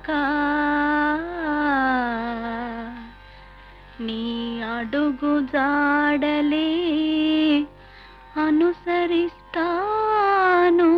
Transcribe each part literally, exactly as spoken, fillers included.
నీ అడుగు జాడలే అనుసరిస్తాను.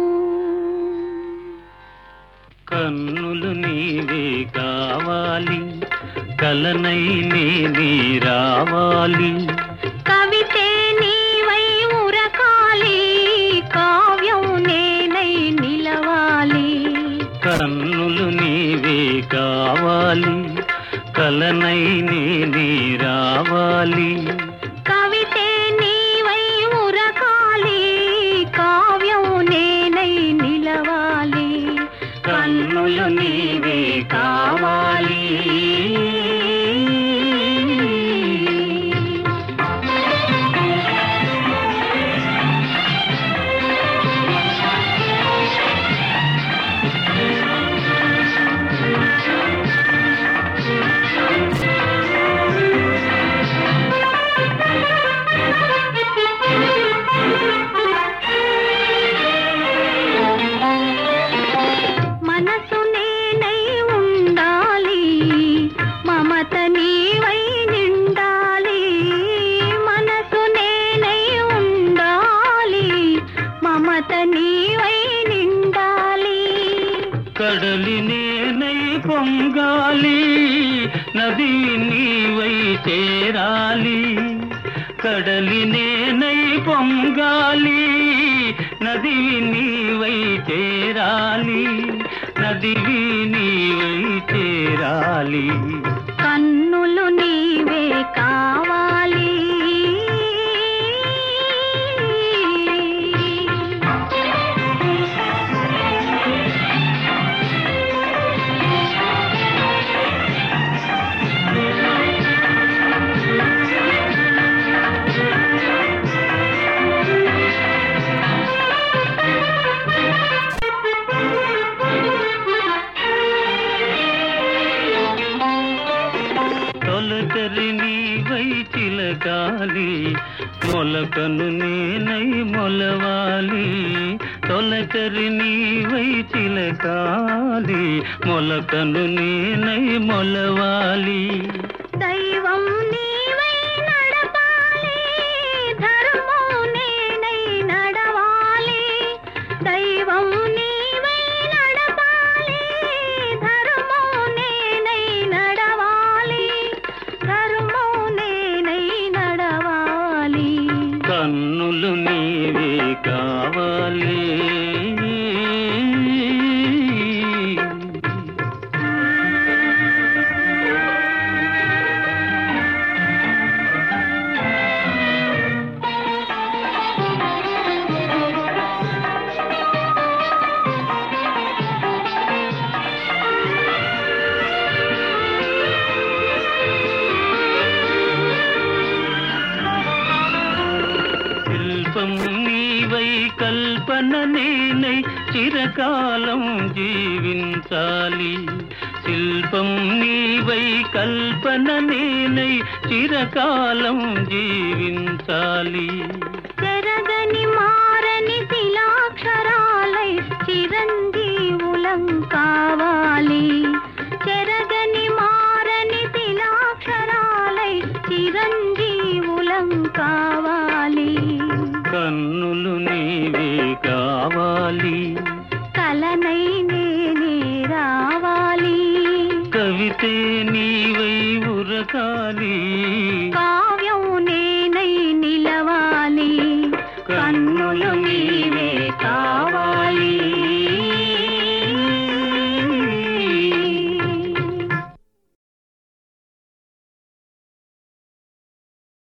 కన్నులు నీవే కావాలి, కలనై నీ రావాలి. కవితే నీవై ఉరకాలి, కావ్యం నేనై నిలవాలి. కన్నులు నీవే కావాలి, కలనై నీ రావాలి. కవితే నీవై ఉరకాలి, కావ్యం నేనై నిలవాలి. కన్నులు నీవే కావాలి. మనసు నేనై ఉండాలి, మమత నీవై నిండాలి. మనసు నేనై ఉండాలి, మమత నీవై నిండాలి. కడలి నేనై పొంగాలి, నది నీవై చేరాలి. కడలి నేనై పొంగాలి, నది నీవై చేరాలి. నదివి నీవై చేరాలి. కన్నులు నీవే కావాలి. తొలకరి నీవై చిలకాలి, మొలకను నేనై మొలవాలి. తొలకరి నీవై చిలకాలి, మొలకను నేనై మొలవాలి. దైవం నీవై నడపాలి, ధర్మం నేనై నడవాలి. దైవం నీవై నడపాలి, ధర్మం నేనై నడవాలి. ధర్మం నేనై నడవాలి. కన్నులు నీవే కావాలి. శిల్పం నీవై కల్పన నేనై చిరకాలం జీవించాలి. శిల్పం నీవై కల్పన నేనై చిరకాలం జీవించాలి. చెరగని మారని శిలాక్షరాలై చిరంజీవులం కావాలి. చెరగని మారని శిలాక్షరాలై చిరంజీవులం కావాలి. కన్నులు నీవే కావాలి, కలనై నేనే రావాలి. కవితే నీవై ఉరకాలి, కావ్యం నేనై నిలవాలి. కన్నులు నీ